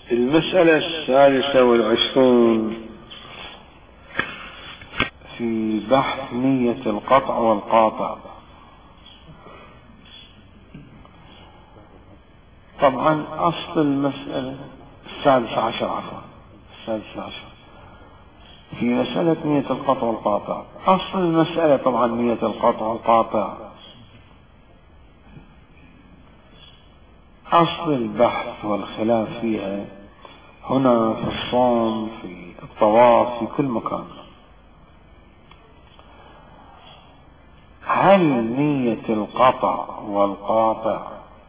المسألة 23 في بحث نية القطع والقاطع. طبعا أصل المسألة 16 في مسألة نية القطع والقاطع. أصل المسألة طبعا نية القطع والقاطع، أصل البحث والخلاف فيها هنا في الصوم، في الطواف، في كل مكان. هل نية القطع والقاطع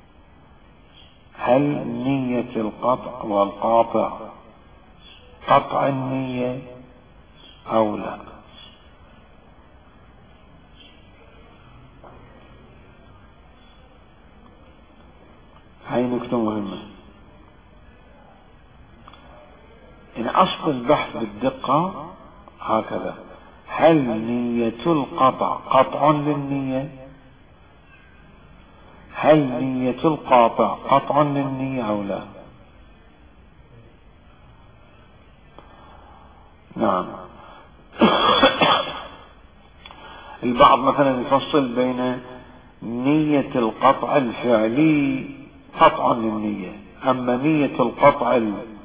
قطع النية أو لا؟ هاي نكتة مهمة. إن أصل البحث بالدقة هكذا: هل نية القطع قطع للنية؟ هل نية القاطع قطع للنية أو لا؟ نعم. البعض مثلا يفصل بين نية القطع الفعلي قطع للنية، أما نية القطع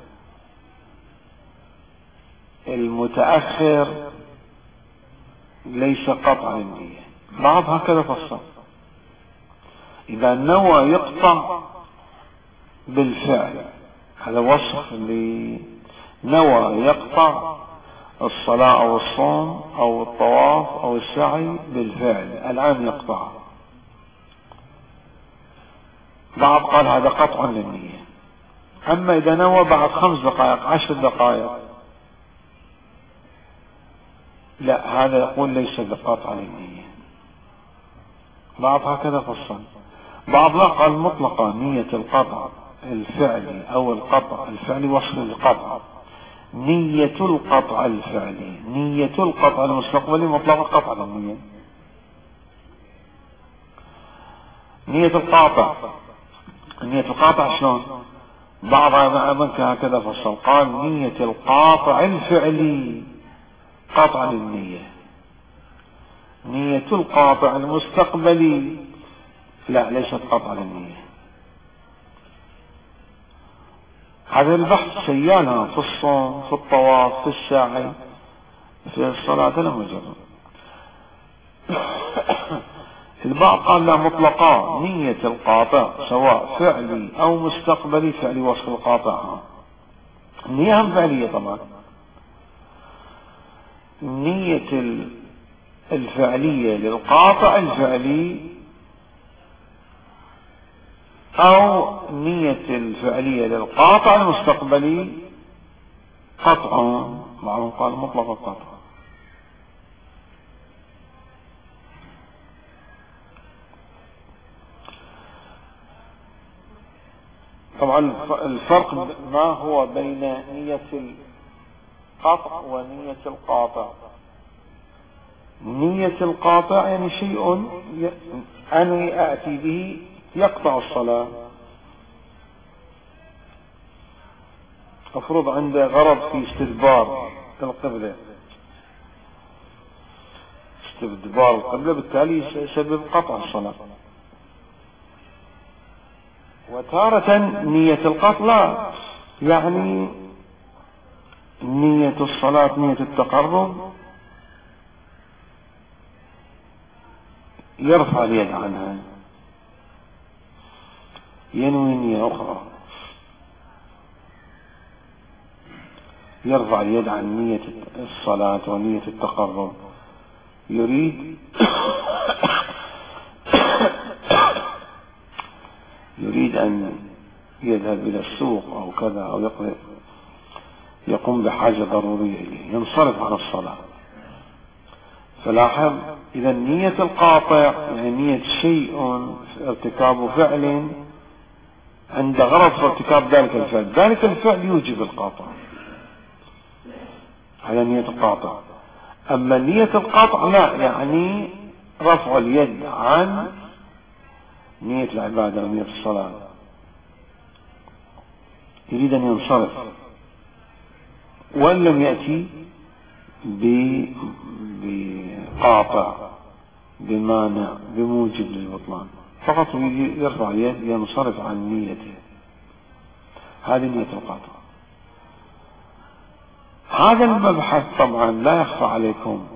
المتأخر ليس قطع للنية. بعض هكذا فصل: إذا نوى يقطع بالفعل، هذا وصف نوى يقطع الصلاة أو الصوم أو الطواف أو السعي بالفعل، الآن يقطع. بعض قال هذا قطع للنية. أما إذا نوى بعد 5 دقائق 10 دقائق، لا، هذا يقول ليس بقطع للنية. بعض هكذا فصل. بعض لا، قال مطلقا نية القطع الفعلي أو القطع الفعلي وصف القطع. نية القطع الفعلي، نية القطع المستقبلي مطلقا قطع للنية. نية القاطع شلون؟ بعض هكذا فصل، قال نية القاطع الفعلي قطع للنية. نية القاطع المستقبلي لا، ليست قطع للنية. هذا البحث سيالها في الصوم، في الطواف، في السعي، في الصلاة لا مجرد. البعض قال لا، مطلقا نية القاطع سواء فعلي أو مستقبلي. فعلي وصف القاطع، النية هم فعلية طبعا. النية الفعلية للقاطع الفعلي أو نية الفعلية للقاطع المستقبلي قطع. بعضهم قال مطلق القطع. طبعا الفرق ما هو بين نية القطع ونية القاطع. نية القاطع يعني شيء أنوي أأتي به يقطع الصلاة. أفرض عنده غرض في استدبار القبلة، بالتالي يسبب قطع الصلاة. وتارة نية القطع لا، يعني نية الصلاة، نية التقرب، يرفع اليد عنها، ينوي نية أخرى، يرفع اليد عن نية الصلاة ونية التقرب، يريد أن يذهب إلى السوق أو كذا، أو يقوم بحاجة ضرورية إليه، ينصرف عن الصلاة. فلاحظ، إذا نية القاطع يعني نية شيء ارتكاب فعل عند غرض في ارتكاب ذلك الفعل، ذلك الفعل يوجب القاطع، هذا نية القاطع. أما نية القاطع لا، يعني رفع اليد عن نية العبادة ونية الصلاة. يريد أن ينصرف، وإن لم يأتي بقاطع بمانع بموجب للبطلان، فقط يرفع اليد ينصرف عن نيته، هذه نية القاطع. هذا المبحث طبعا لا يخفى عليكم،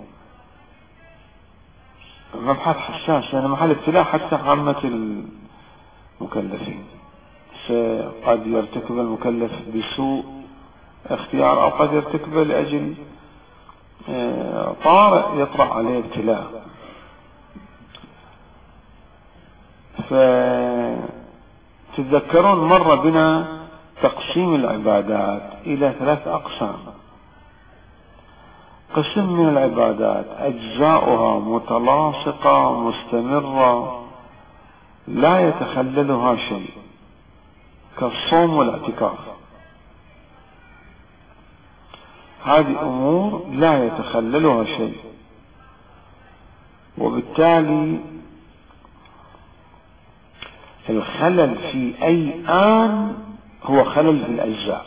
مبحث حساس، لأنه محل ابتلاء حتى عامة المكلفين. قد يرتكب المكلف بسوء اختيار، أو قد يرتكب لأجل طارئ يطرأ عليه ابتلاء. فتتذكرون مر بنا تقسيم العبادات إلى 3 أقسام. قسم من العبادات أجزاؤها متلاصقة مستمرة لا يتخللها شيء، كالصوم والاعتكاف، هذه أمور لا يتخللها شيء، وبالتالي الخلل في أي آن هو خلل في الأجزاء،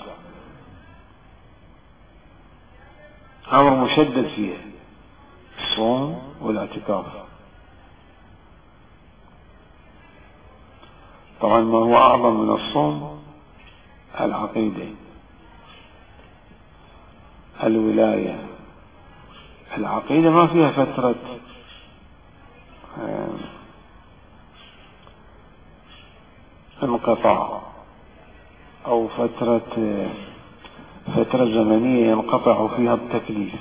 أمر مشدد فيه الصوم والاعتكاف. طبعا ما هو أعظم من الصوم؟ العقيدة، الولاية. العقيدة ما فيها فترة انقطاع أو فترة زمنية ينقطع فيها التكليف.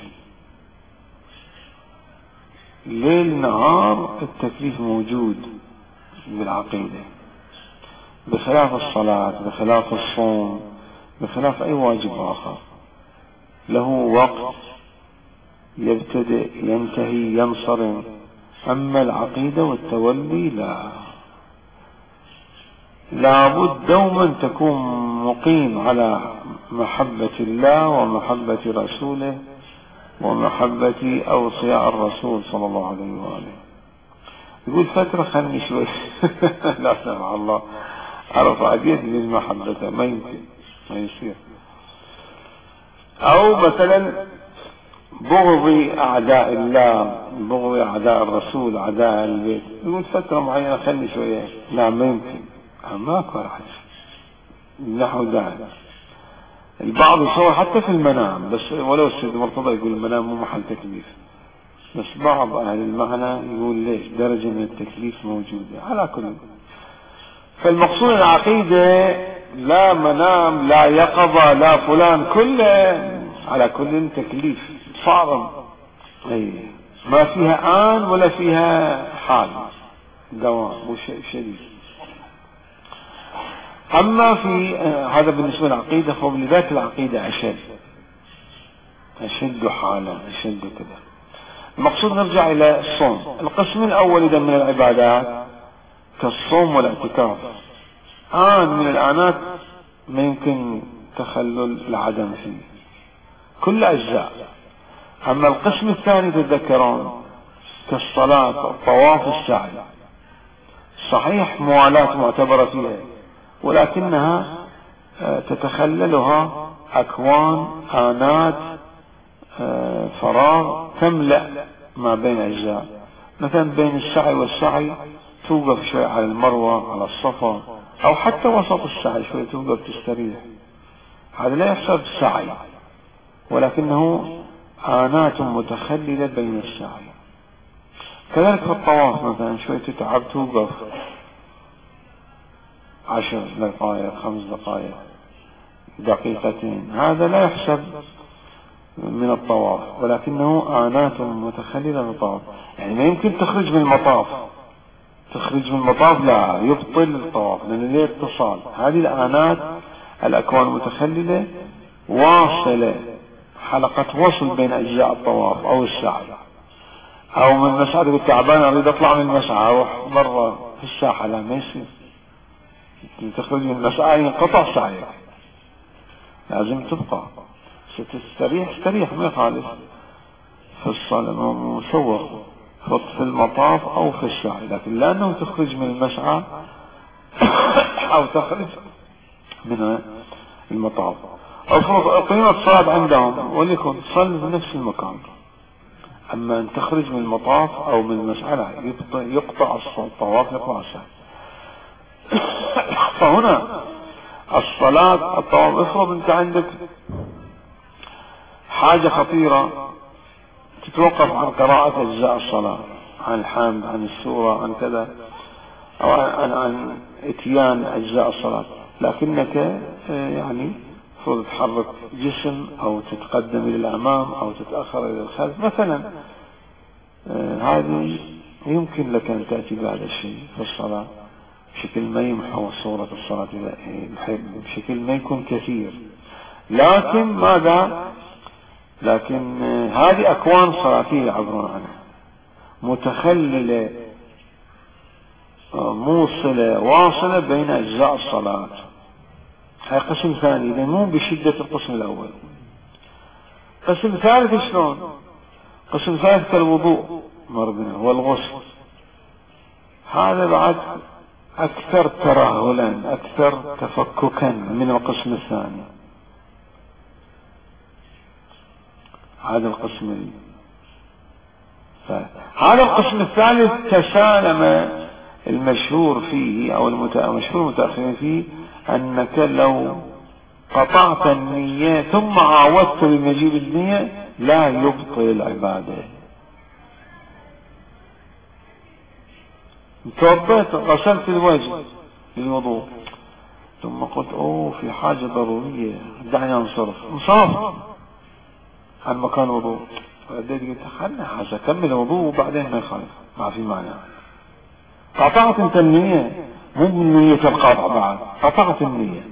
ليل نهار التكليف موجود بالعقيدة، بخلاف الصلاة، بخلاف الصوم، بخلاف أي واجب آخر له وقت يبتدئ ينتهي ينصرم. أما العقيدة والتولي لابد دوما تكون مقيم على محبة الله ومحبة رسوله ومحبة أوصياء الرسول صلى الله عليه وآله. يقول فترة خلني شوي لا سمح الله أرفع يدي من محبته، ما يمكن، ما يصير. أو مثلا بغض أعداء الله، بغض أعداء الرسول، أعداء البيت، يقول فترة معينة خلني شوية، لا ما يمكن، ماكو أحد نحو ذلك. البعض يصور حتى في المنام، بس ولو السيد مرتضى يقول المنام مو محل تكليف، بس بعض أهل المعنى يقول ليش درجة من التكليف موجودة. على كل، فالمقصود العقيدة لا منام لا يقظة لا فلان، كله على كل تكليف صارم، ما فيها آن ولا فيها حال، دوام وشيء شديد. أما في هذا بالنسبة للعقيدة، فلذات العقيدة أشد حالا، أشد كذا. المقصود نرجع إلى الصوم. القسم الأول إذا من العبادات كالصوم والاعتكاف، آن من الآنات ما يمكن تخلل العدم فيه، كل أجزاء. أما القسم الثاني تتذكرون كالصلاة، الطواف، السعي، صحيح موالاة معتبرة فيها، ولكنها تتخللها أكوان، آنات فراغ تملأ ما بين أجزاء. مثلا بين السعي والسعي توقف شوي على المروة، على الصفا، أو حتى وسط السعي شوي توقف تستريح، هذا لا يحسب السعي، ولكنه آنات متخللة بين السعي. كذلك في الطواف مثلا شوي تتعب توقف 10 دقائق، 5 دقائق، دقيقتين، هذا لا يحسب من الطواف، ولكنه آنات متخللة من الطواف. يعني ما يمكن تخرج من المطاف، تخرج من المطاف لا يبطل الطواف، لأن له اتصال. هذه الآنات الأكوان المتخللة واصلة، حلقة وصل بين أجزاء الطواف أو السعي، أو من المسعى تقول تعبان أريد أطلع من المسعى أروح برا في الساحة، لا ما يصير، تخرج من المسعى ينقطع سعيك، لازم تبقى ستستريح، استريح ما يخالف في الصلاة مسوغ في المطاف أو في السعي، لكن لأنه تخرج من المسعى أو تخرج من المطاف. افرض اقيمت صلاة عندهم وليكن تصلي في نفس المكان، اما ان تخرج من المطاف او من المسألة يقطع الطواف، يقطع السعي. فهنا الصلاة الطواف، افرض انت عندك حاجة خطيرة تتوقف عن قراءة اجزاء الصلاة، عن الحمد، عن السورة، عن كذا، او عن اتيان اجزاء الصلاة، لكنك يعني المفروض تحرك جسم او تتقدم الى الامام او تتأخر الى الخلف مثلا، هذه يمكن لك ان تأتي بهذا الشيء في الصلاة بشكل ما يمحو صورة الصلاة، بشكل ما يكون كثير. لكن ماذا؟ لكن هذه اكوان صلاتية يعبرون عنها، متخللة موصلة واصلة بين اجزاء الصلاة. هاي قسم ثاني، اذا مو بشدة القسم الاول. قسم ثالث شلون؟ قسم ثالث كالوضوء مربنا والغسل، هذا بعد اكثر ترهلا، اكثر تفككا من القسم الثاني. هذا القسم هذا القسم الثالث تسالم المشهور فيه او المشهور المتأخرين فيه انك لو قطعت النية ثم عاودت بمجيب النية لا يبطل العبادة. توضيت غسلت الوجه للوضوء ثم قلت في حاجة ضرورية دعني انصرف عن مكان الوضوء، فأديت قلت خلنا حاجة كمل الوضوء وبعدين ما يخالف، ما في معنى. قطعت انت النية، مو من نية القطع، بعد قطعت النية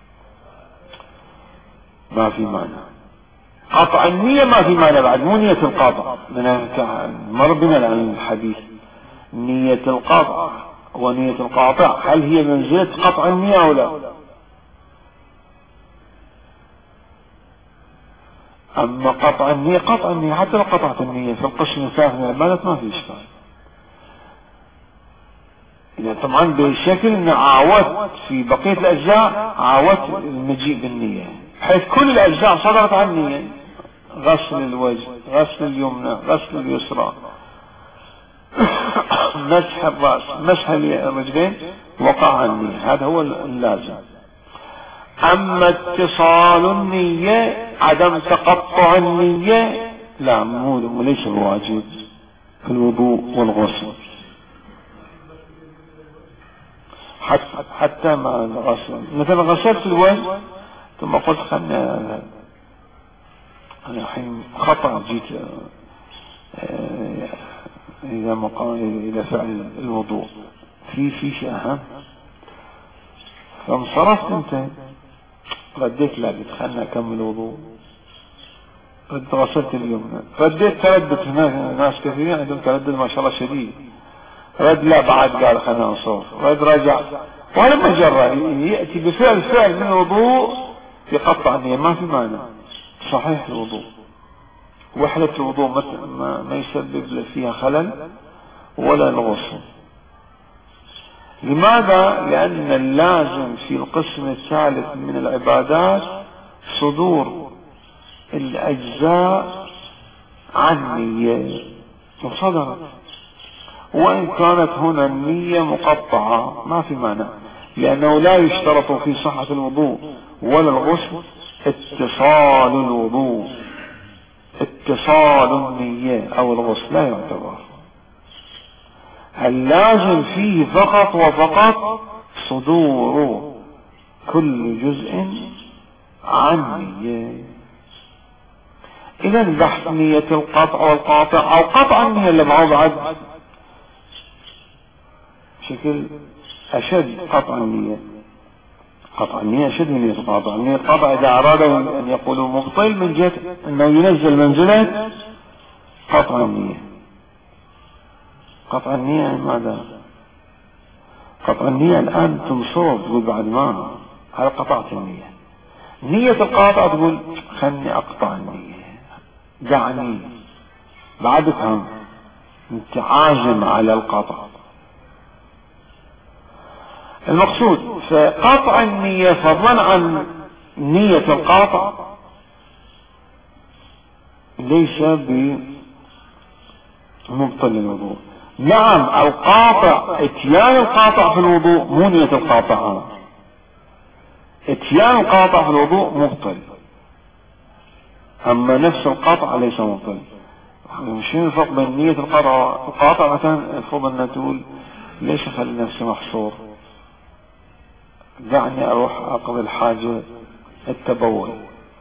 ما في معنى. قطع النية ما في معنى بعد، مو نية القطع. مر بنا الآن الحديث نية القطع ونية القاطع، هل هي منزلة قطع النية أو لا؟ أما قطع النية حتى لو قطعت النية في القسم الثالث من العبادة ما في إشكال. إذا طبعا بشكل أن عاودت في بقية الأجزاء، عاودت المجيء بالنية حيث كل الأجزاء صدرت عن النية، غسل الوجه، غسل اليمنى، غسل اليسرى، مسح الرأس، مسح الرجلين، وقع عن النية، هذا هو اللازم. أما اتصال النية، عدم تقطع النية، لا، ليس بواجب في الوضوء والغسل، حتى مع الغسل. مثلا غسلت الوجه ثم قلت خلنا أنا الحين خطأ جيت إلى فعل الوضوء في شيء أهم، فانصرفت انت، رديت لا قلت خلنا أكمل الوضوء، ردت غسلت اليمنى، رديت تردد. هناك ناس كثيرين عندهم تردد ما شاء الله شديد، رد لا بعد قال خلنا نصوف، رد رجع، ولما جرى يأتي بفعل من الوضوء يقطع النية، ما في معنى، صحيح الوضوء، وحدة الوضوء ما يسبب فيها خلل ولا الغسل. لماذا؟ لأن اللازم في القسم الثالث من العبادات صدور الأجزاء عن نية وصدرت، وإن كانت هنا النية مقطعة ما في معنى، لأنه لا يشترط في صحة الوضوء ولا الغسل اتصال الوضوء، اتصال النية أو الغسل لا يعتبر. اللازم فيه فقط وفقط صدور كل جزء عن نية. إذا بحث نية القطع والقاطع أو قطع النية اللي معه بعد بشكل أشد، قطع النية أشد من نية القطع. نية القطع إذا أرادوا أن يقولوا مبطل من جهة أنه ينزل منزلة قطع النية. قطع النية ماذا؟ قطع النية الآن تنصرف تقول بعد ما هذا قطعت النية. نية القاطع تقول خلني أقطع النية، دعني، بعد افهم انت عازم على القطع. المقصود فقطع النية فضلا عن نية القاطع ليس بمبطل الوضوء. نعم القاطع، اتيان القاطع في الوضوء مو نية القاطع، اتيان القاطع في الوضوء مبطل، اما نفس القاطع ليس مبطل. شنو الفرق بين نية القاطع مثلا المفروض ان تقول ليش اخلي نفسي محصور، دعني اروح اقضي الحاجة التبول،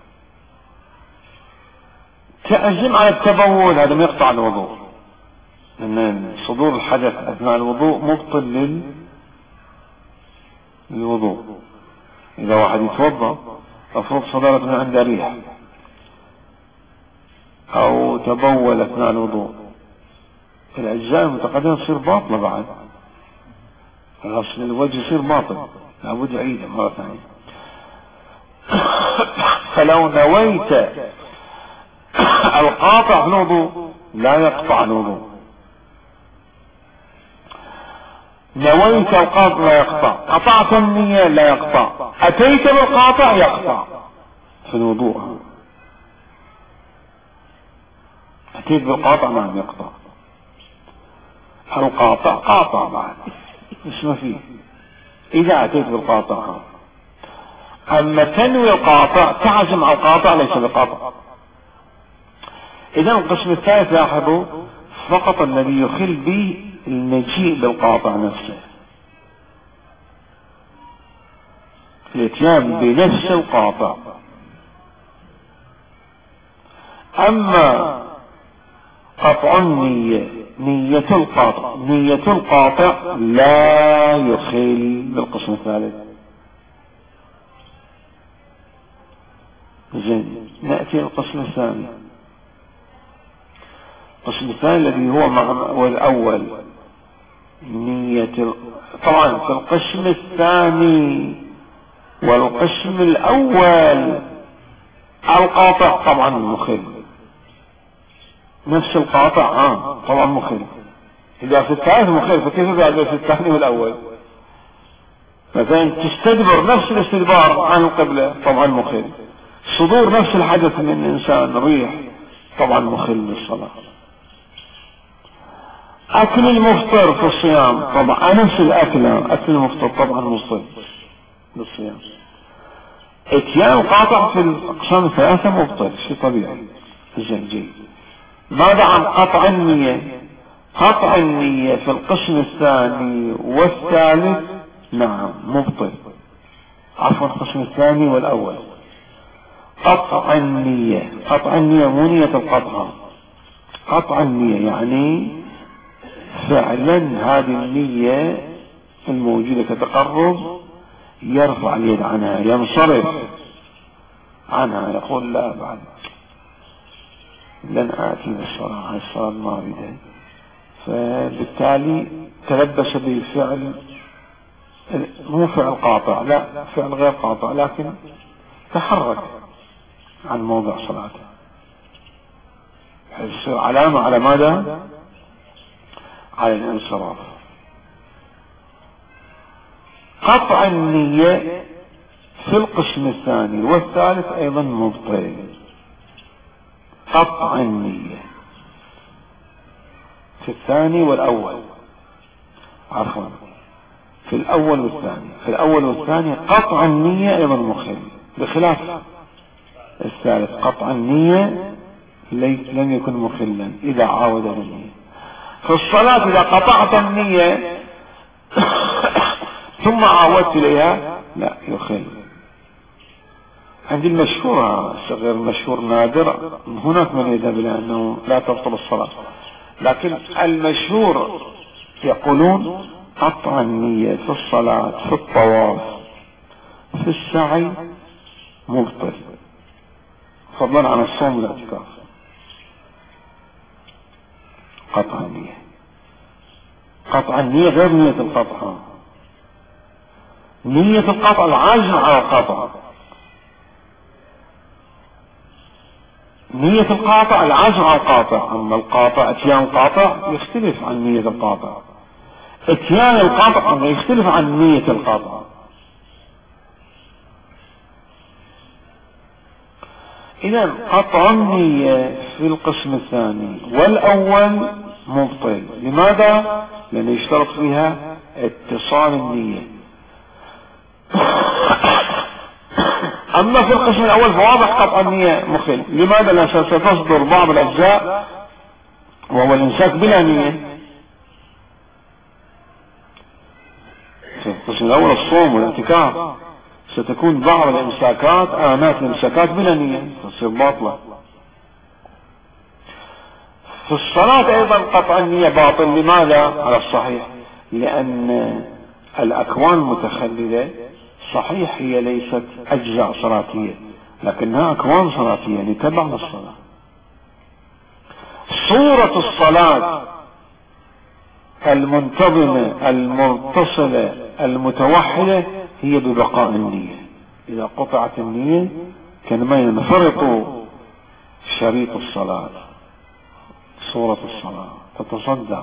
تعزم على التبول، هذا ما يقطع الوضوء، لان صدور الحدث اثناء الوضوء مبطل للوضوء. اذا واحد يتوضا المفروض صدرت من عنده ريح او تبول اثناء الوضوء، الاجزاء المتقدمة تصير باطلة، بعد غسل الوجه يصير باطل، لابد يعيده مرة ثانية. فلو نويت القاطع في الوضوء لا يقطع الوضوء، نويت القاطع لا يقطع، قطعت النية لا يقطع، اتيت بالقاطع يقطع في الوضوء، اتيت بالقاطع ما يقطع، القاطع قاطع بعد مش ما فيه اذا اتيت بالقاطع. اما تنوي القاطع تعزم على القاطع ليس بقاطع. اذا القسم الثالث لاحظوا فقط الذي يخل به المجيء بالقاطع نفسه، الاتيان بنفس القاطع. اما قطع النية، نية القاطع لا يخل بالقسم الثالث. زين، نأتي القسم الثاني. القسم الثاني الذي هو الأول نية طبعا في القسم الثاني والقسم الأول القاطع طبعا مخل، نفس القاطع طبعا مخل. إذا في الثالث مخل فكيف إذا في الثاني والأول؟ مثلا تستدبر نفس الاستدبار عن القبلة طبعا مخل، صدور نفس الحدث من الإنسان ريح طبعا مخل بالصلاة، أكل المفطر في الصيام طبعا نفس الأكل، أكل المفطر طبعا مفطر بالصيام. اتيان القاطع في الأقسام الثلاثة مبطل شيء طبيعي. جيد. ماذا عن قطع النية؟ قطع النية في القسم الثاني والثالث نعم مبطل، عفوا القسم الثاني والأول. قطع النية مو نية القطع، قطع النية يعني فعلا هذه النية الموجودة كتقرب يرفع اليد عنها، ينصرف عنها، يقول لا بعد لن آتي بالصلاة، الصلاة الماردة، فبالتالي تلبس بالفعل، مو فعل قاطع، لا فعل غير قاطع، لكن تحرك عن موضع صلاته، يصير علامة على ماذا؟ على الانصراف. قطع النية في القسم الثاني والثالث ايضا مبطل. قطع النية في الثاني والأول، عفوا في الأول والثاني، في الأول والثاني قطع النية أيضا مخل، بخلاف الثالث قطع النية لم يكن مخلا إذا عاود النية. في الصلاة إذا قطعت النية ثم عاودت إليها لا يخل. عندي المشهور غير المشهور نادر، هناك من يذهب إلى أنه لا تبطل الصلاة، لكن المشهور يقولون قطع النية في الصلاة، في الطواف، في السعي مبطل، فضلا عن الصوم والاعتكاف. قطع النية غير نية القطع. نية القطع العاجز على القطع، نية القاطع العزم على القاطع. اما القاطع اتيان القاطع يختلف عن نية القاطع، اتيان القاطع يختلف عن نية القاطع. إذا قطع النية في القسم الثاني والأول مبطل. لماذا؟ لأنه يشترط فيها اتصال النية. أما في القسم الأول فواضح قطع النية مخل. لماذا؟ لأن ستصدر بعض الأجزاء وهو الإمساك بلا نية. في القسم الأول الصوم والاعتكاف ستكون بعض الإمساكات آنات الإمساكات بلا نية تصير باطلة. في الصلاة أيضا قطع النية باطل. لماذا؟ على الصحيح لأن الأكوان المتخللة صحيح هي ليست أجزاء صلاتية لكنها أكوان صلاتية لتبع الصلاة. صورة الصلاة المنتظمة المتصلة المتوحدة هي ببقاء النية. إذا قطعت النية كانما ينفرط شريط الصلاة، صورة الصلاة تتصدع.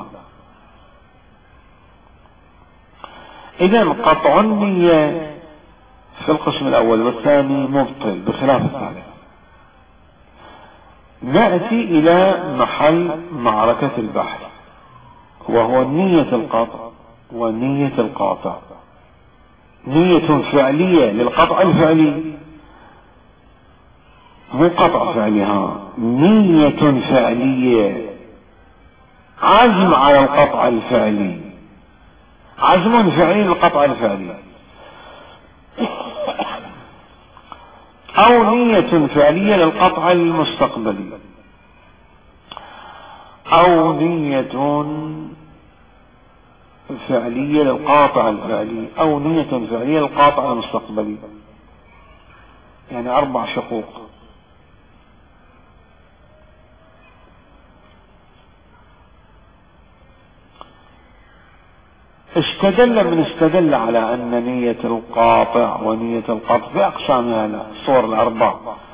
إذا قطع النية في القسم الأول والثاني مبطل بخلاف الثالث. نأتي إلى محل معركة البحث وهو نية القطع ونية القاطع. نية فعلية للقطع الفعلي، مو قطع فعلي، نية فعلية عزم على القطع الفعلي، عزم فعلي للقطع الفعلي، أو نية فعلية للقطع المستقبلي، أو نية فعلية للقاطع الفعلي، أو نية فعلية للقاطع المستقبلي. يعني 4 شقوق. استدل على أن نية القاطع ونية القطع في أقسامها الصور ال4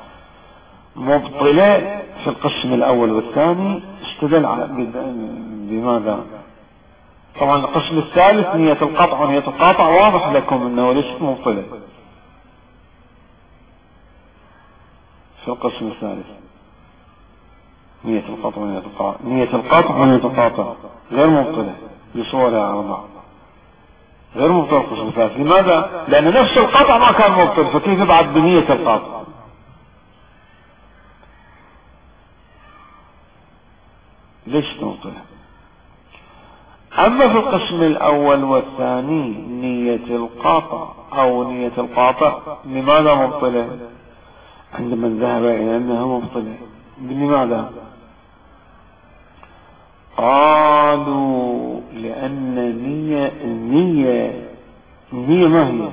مبطلة في القسم الأول والثاني. استدل على بماذا؟ طبعا القسم الثالث نية القطع ونية القاطع واضح لكم أنه ليست مبطلة في القسم الثالث. نية القطع ونية القاطع، نية القطع ونية القاطع غير مبطلة بصورها 4 غير مبطل القسم الثالث. لماذا؟ لأن نفس القطع ما كان مبطل، فكيف بعد بنية القطع؟ ليش مبطلة؟ أما في القسم الأول والثاني نية القاطع أو نية القاطع لماذا مبطلة؟ عندما ذهب إلى أنها مبطلة. لماذا؟ قالوا لأن النية ما هي؟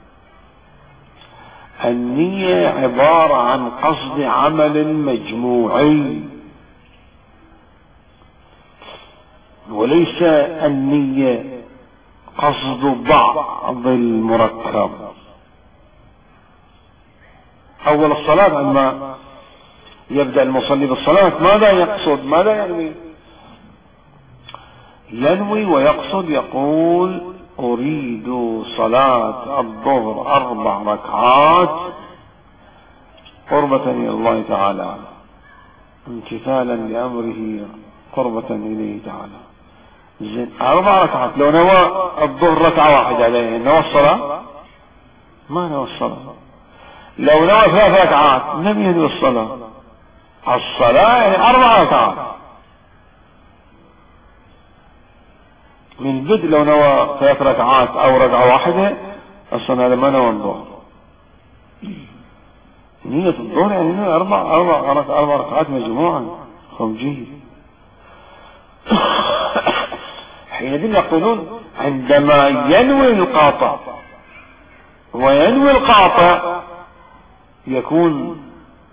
النية عبارة عن قصد عمل مجموعي، وليس النية قصد بعض المركب. أول الصلاة عندما يبدأ المصلي بالصلاة ماذا يقصد؟ ماذا ينوي؟ ينوي ويقصد، يقول أريد صلاة الظهر 4 ركعات قربة إلى الله تعالى، امتثالا لأمره قربة إليه تعالى. 4 ركعات. لو نوى الظهر 1 ركعة عليه نوى الصلاة؟ ما نوى الصلاة. لو نوى 3 ركعات لم ينوي الصلاة. الصلاة يعني 4 ركعات من بدء. لو نوى 3 ركعات أو 1 ركعة الصلاة هذا ما نوى الظهر. نية الظهر يعني نوى 4 ركعات مجموعا خمجية. حينئذ يقولون عندما ينوي القاطع وينوي القاطع يكون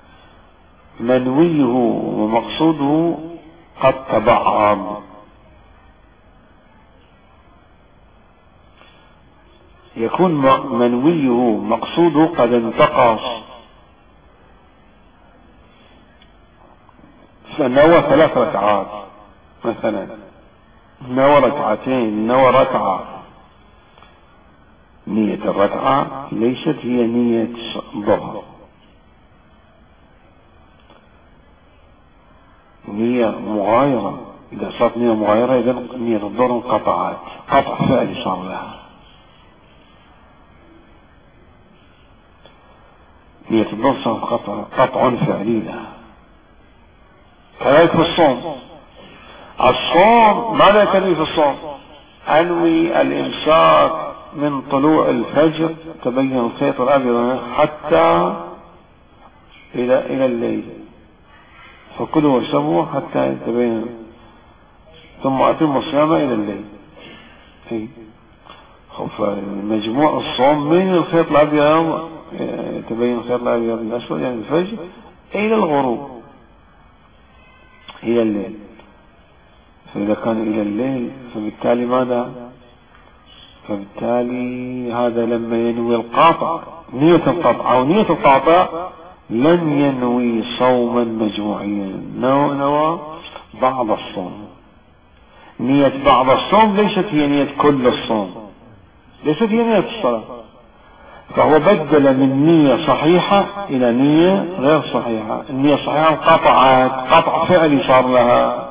منويه ومقصوده قد تبعض، يكون منويه مقصوده قد انتقص. فنوى 3 ركعات مثلا، نوى 2 ركعات، نوى 1 ركعة. نية الركعة ليست هي نية ظهر، نية مغايرة. إذا صارت نية مغايرة إذا نية الظهر انقطعت، قطع فعلي صار لها. نية الظهر صار قطع فعلي لها. كذلك في الصوم. الصوم ماذا تنوي في الصوم؟ أنوي الإمساك من طلوع الفجر تبين الخيط الأبيض حتى إلى الليل، فكلوا واشربوا حتى يتبين، ثم أتموا الصيام إلى الليل. مجموع الصوم من الخيط الأبيض تبين الخيط الأبيض الأسود يعني الفجر إلى الغروب إلى الليل. فإذا كان إلى الليل فبالتالي ماذا؟ فبالتالي هذا لما ينوي القاطع نية القطع أو نية القاطع لن ينوي صوما مجموعيا، نوى بعض الصوم. نية بعض الصوم ليست هي نية كل الصوم، ليست هي نية الصلاة، فهو بدل من نية صحيحة إلى نية غير صحيحة. النية الصحيحة انقطعت، قطع فعلي صار لها.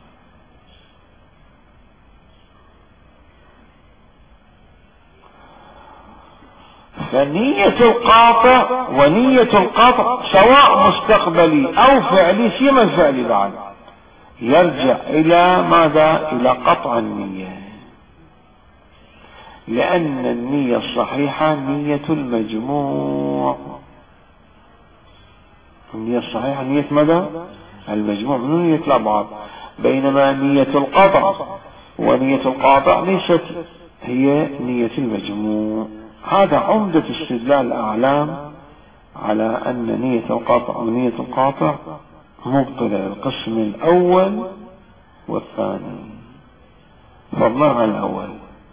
فنية القاطع ونية القطع سواء مستقبلي أو فعلي، سيما الفعلي بعد يرجع إلى ماذا؟ إلى قطع النية، لأن النية الصحيحة نية المجموع. النية الصحيحة نية ماذا؟ المجموع من نية الأبعاد، بينما نية القطع ونية القاطع ليست هي نية المجموع. هذا عمدة استدلال الأعلام على أن نية القاطع ونية القاطع مبطلة، القسم الأول والثاني، فضلا عن الأول.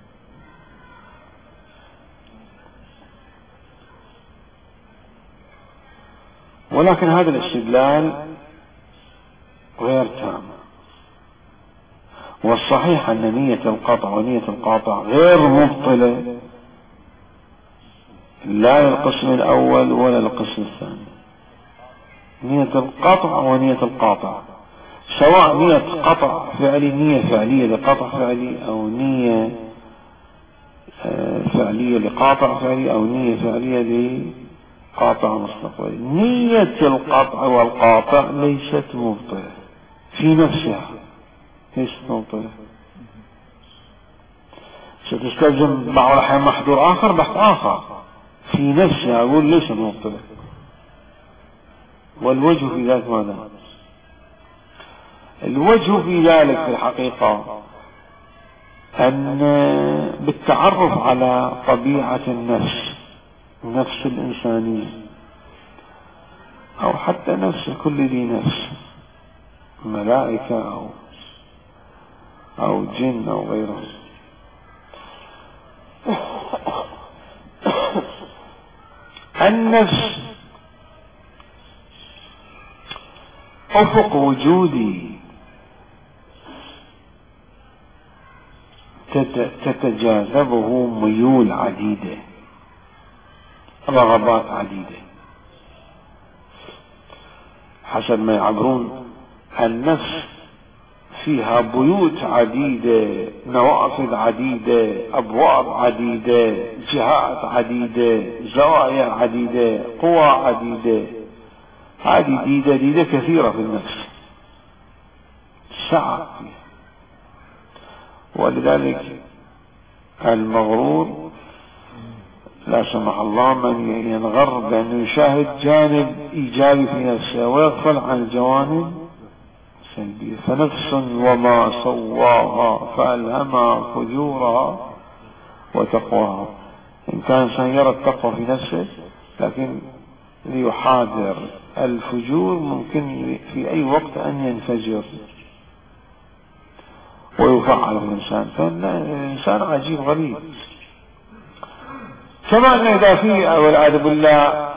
ولكن هذا الاستدلال غير تام، والصحيح أن نية القطع ونية القاطع غير مبطلة، لا للقسم الأول ولا للقسم الثاني. نية القطع ونية القاطع سواء نية قطع فعلي، نية فعلية لقطع فعلي، أو نية فعلية لقاطع فعلي، أو نية فعلية لقاطع مستقبلي، نية القطع والقاطع ليست مبطلة في نفسها، ليست مبطلة. ستستلزم بعض الأحيان محظور آخر، بحث آخر في نفسها أقول ليس مبطلة. والوجه في ذلك ماذا؟ الوجه في ذلك في الحقيقة أن بالتعرف على طبيعة النفس الإنسانية، أو حتى نفس كل ذي نفس، ملائكة أو جن أو غيره، النفس أفق وجودي تتجاذبه ميول عديدة، رغبات عديدة، حسب ما يعبرون. النفس فيها بيوت عديدة، نوافذ عديدة، أبواب عديدة، جهات عديدة، زوايا عديدة، قوى عديدة. هذه ديدة كثيرة في النفس، سعة فيها. ولذلك المغرور لا سمح الله من ينغر بأنه يشاهد جانب إيجابي في نفسه ويغفل عن الجوانب سلبية. فنفس وما سواها فألهمها فجورها وتقواها. إن كان إنسان يرى التقوى في نفسه لكن ليحاذر الفجور، ممكن في أي وقت أن ينفجر ويفعل الإنسان. فالإنسان عجيب غريب. كما أن إذا فيه والعياذ بالله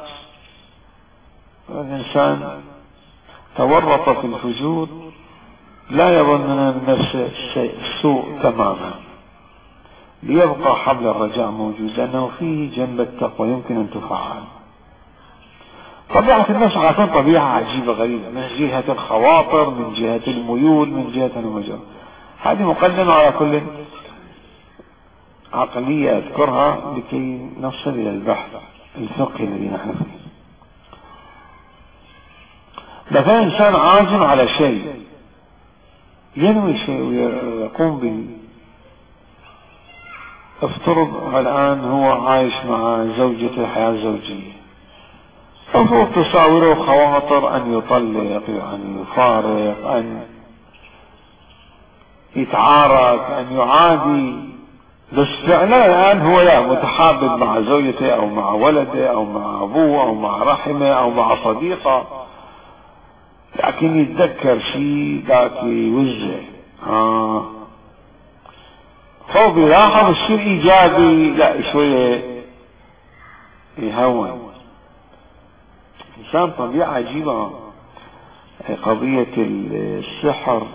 الإنسان تورط في الفجور لا يظن النفس السوء تماما، ليبقى حبل الرجاء موجود، لأنه فيه جنب التقوى يمكن أن تفعل. طبيعة النفس عادة طبيعة عجيبة غريبة، من جهة الخواطر، من جهة الميول، من جهة المجال. هذه مقدمة على كل عقلية أذكرها لكي نصل إلى البحث الفقهي الذي نحن فيه. مثلا إنسان عازم على شيء، ينوي شيء ويقوم به. افترض الآن هو عايش مع زوجته حياة زوجية، المفروض تساوره خواطر أن يطلق، أن يفارق، أن يتعارك، أن يعادي، بس فعلا الآن هو يا متحابب مع زوجته أو مع ولده أو مع أبوه أو مع رحمه أو مع صديقه، لكن يتذكر شيء ذاك يوزع هو بيلاحظ الشيء الإيجابي لا شوية يهون. إنسان طبيعة عجيبة. قضية السحر،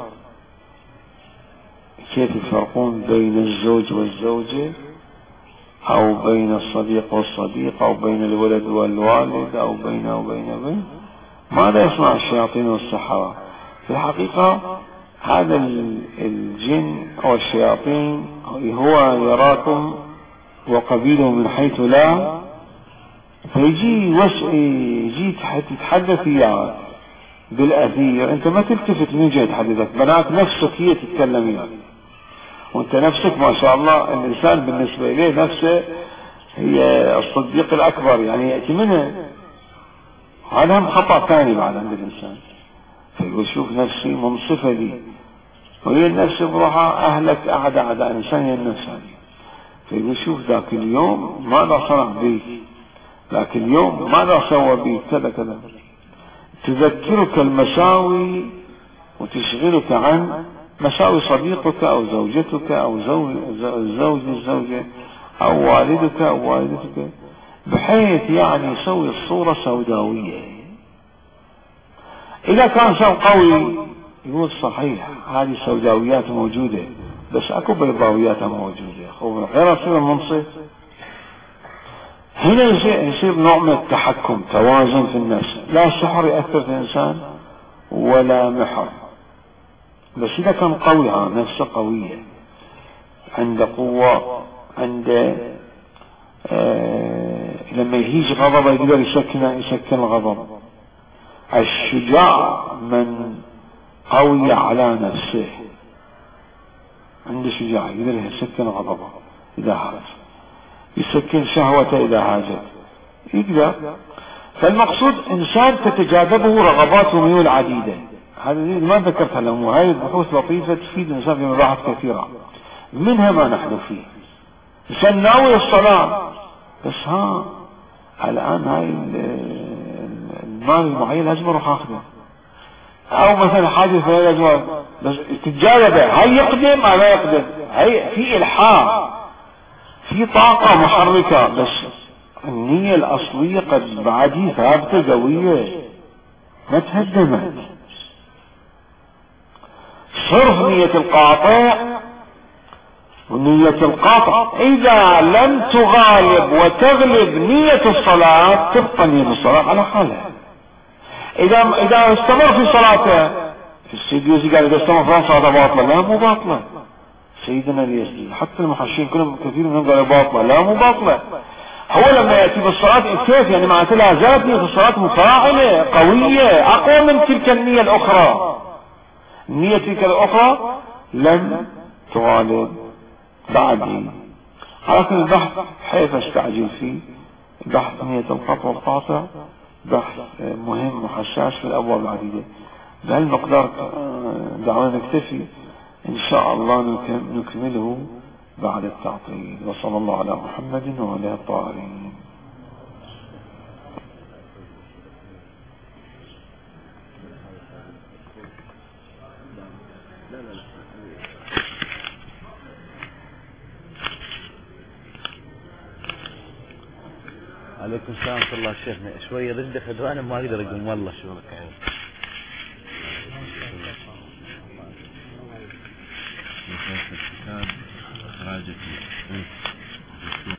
كيف يفرقون بين الزوج والزوجة أو بين الصديق والصديق أو بين الولد والوالد أو بين ماذا يصنع الشياطين والسحرة؟ في الحقيقة هذا الجن أو الشياطين هو يراكم وقبيله من حيث لا، فيجي يجي يتحدث إياك بالأثير، أنت ما تلتفت من جهة يتحدثك، بنات نفسك هي تتكلم إياك، وأنت نفسك ما شاء الله الإنسان بالنسبة إليه نفسه هي الصديق الأكبر، يعني يأتي منها. هذا هم خطأ ثاني بعد عند الإنسان، فيقول شوف نفسي منصفة لي، وهي النفس بروحها أهلك أعداء إنسان هي النفس هذه، فيقول شوف ذاك اليوم ماذا صنع بيك، ذاك اليوم ماذا سوى بيك كذا كذا، تذكرك المساوي وتشغلك عن مساوي صديقك أو زوجتك أو الزوجة أو والدك أو والدتك، بحيث يعني يسوي الصورة سوداوية. إذا كان شيء قوي يقول صحيح هذه السوداويات موجودة، بس أكو بيضاويات موجودة، غير أصير المنصف. هنا يصير نوع من التحكم، توازن في النفس، لا السحر يأثر في الإنسان ولا محر، بس إذا كان قوي نفسه قوية، عنده قوة، عنده لما يهيج غضبه يقدر يسكن الغضب. الشجاع من قوي على نفسه، عنده شجاع يقدر يسكن غضبه إذا هاج، يسكن شهوته إذا هاجت يقدر. فالمقصود إنسان تتجاذبه رغبات وميول عديدة. هذه ما ذكرتها لهم، وهذه البحوث لطيفة تفيد الإنسان في مباحث كثيرة، منها ما نحن فيه. إنسان ناوي الصلاة، بس الآن هاي المال المعين لازم أروح أخذه، أو مثلا حاجة في لازم، بس تتجاذبه، هل يقدم أو لا يقدم؟ هي في إلحاح، في طاقة محركة، بس النية الأصلية قد بعدي ثابتة قوية ما تهدمت. صرف نية القاطع ونية القاطع إذا لم تغالب وتغلب نية الصلاة تبقى نية الصلاة على حالها. إذا استمر في صلاته، السيدي قال إذا استمر في صلاته باطلة، لا مو باطلة. سيدنا اليسري حتى المحشين كلهم كثير منهم قالوا باطلة، لا مو باطلة. هو لما يأتي بالصلاة كيف يعني معناته لا زالت نية الصلاة مفاعلة قوية أقوى من تلك النية الأخرى. النية تلك الأخرى لم تغالب بعدي. لكن البحث حيث استعجل فيه، بحث نية القطع والقاطع بحث مهم وحساس في الأبواب العديدة. بهالمقدار دعونا نكتفي، إن شاء الله نكمله بعد التعطيل. وصلى الله على محمد وعلى الطاهرين. عليكم السلام ورحمة الله. شيخنا شوية ضد خدواني ما اقدر اقوم والله. شو لك